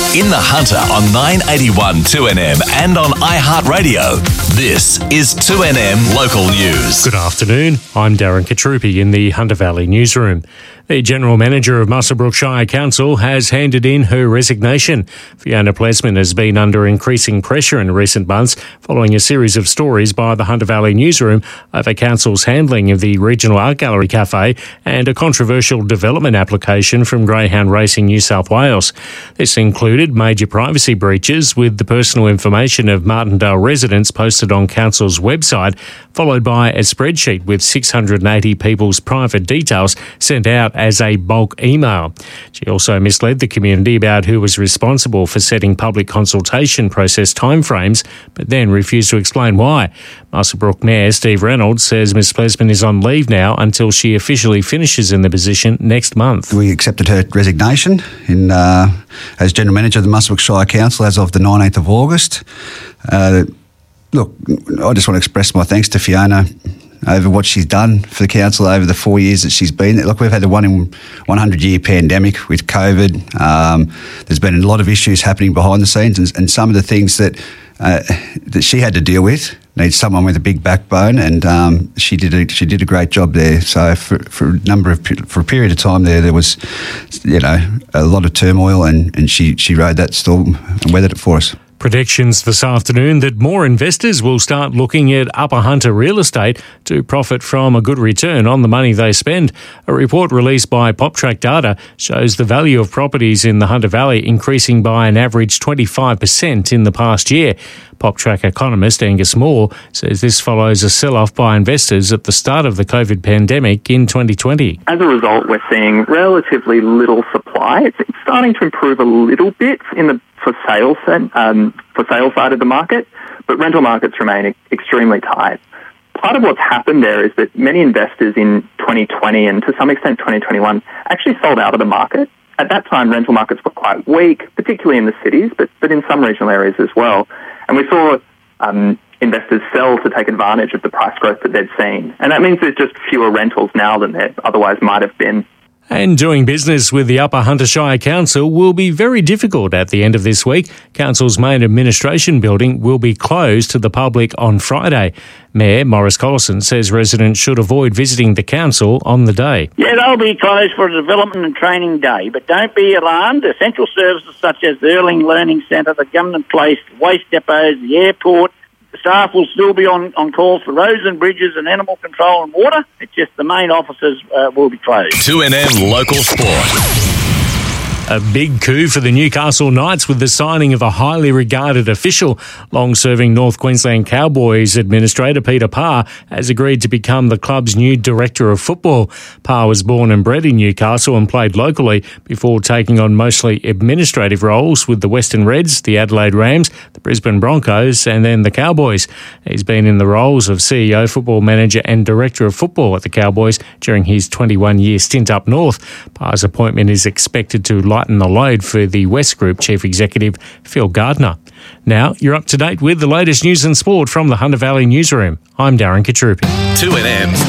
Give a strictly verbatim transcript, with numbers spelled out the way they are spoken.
In the Hunter on nine eighty-one two N M and on iHeartRadio. This is two N M Local News. Good afternoon. I'm Darren Katrupi in the Hunter Valley newsroom. The General Manager of Muswellbrook Shire Council has handed in her resignation. Fiona Plesman has been under increasing pressure in recent months following a series of stories by the Hunter Valley newsroom over Council's handling of the Regional Art Gallery Cafe and a controversial development application from Greyhound Racing New South Wales. This included major privacy breaches with the personal information of Martindale residents posted on Council's website, followed by a spreadsheet with six hundred eighty people's private details sent out as a bulk email. She also misled the community about who was responsible for setting public consultation process timeframes, but then refused to explain why. Muswellbrook Mayor Steve Reynolds says Miz Plesman is on leave now until she officially finishes in the position next month. We accepted her resignation in uh, as General Manager of the Muswellbrook Shire Council as of the nineteenth of August. Uh, look, I just want to express my thanks to Fiona over what she's done for the council over the four years that she's been there. Look, we've had a one in one hundred year pandemic with COVID. Um, there's been a lot of issues happening behind the scenes, and, and some of the things that uh, that she had to deal with needs someone with a big backbone, and um, she did a, she did a great job there. So for, for a number of for a period of time there, there was, you know, a lot of turmoil, and, and she she rode that storm and weathered it for us. Predictions this afternoon that more investors will start looking at Upper Hunter real estate to profit from a good return on the money they spend. A report released by PopTrack Data shows the value of properties in the Hunter Valley increasing by an average twenty-five percent in the past year. PopTrack economist Angus Moore says this follows a sell-off by investors at the start of the COVID pandemic in twenty twenty. As a result, we're seeing relatively little supply. It's starting to improve a little bit in the for sale um, for sale side of the market, but rental markets remain extremely tight. Part of what's happened there is that many investors in twenty twenty and to some extent twenty twenty-one actually sold out of the market. At that time, rental markets were quite weak, particularly in the cities, but, but in some regional areas as well. And we saw um, investors sell to take advantage of the price growth that they'd seen. And that means there's just fewer rentals now than there otherwise might have been. And doing business with the Upper Hunter Shire Council will be very difficult at the end of this week. Council's main administration building will be closed to the public on Friday. Mayor Maurice Collison says residents should avoid visiting the council on the day. Yeah, they'll be closed for a development and training day, but don't be alarmed. Essential services such as the Erling Learning Centre, the Government Place, waste depots, the airport, the staff will still be on, on call for roads and bridges and animal control and water. It's just the main offices uh, will be closed. two N M Local Sport. A big coup for the Newcastle Knights with the signing of a highly regarded official. Long-serving North Queensland Cowboys administrator Peter Parr has agreed to become the club's new director of football. Parr was born and bred in Newcastle and played locally before taking on mostly administrative roles with the Western Reds, the Adelaide Rams, the Brisbane Broncos and then the Cowboys. He's been in the roles of C E O, football manager and director of football at the Cowboys during his twenty-one year stint up north. Parr's appointment is expected to lighten the load for the West Group Chief Executive Phil Gardner. Now you're up to date with the latest news and sport from the Hunter Valley newsroom. I'm Darren Katrupi. two N M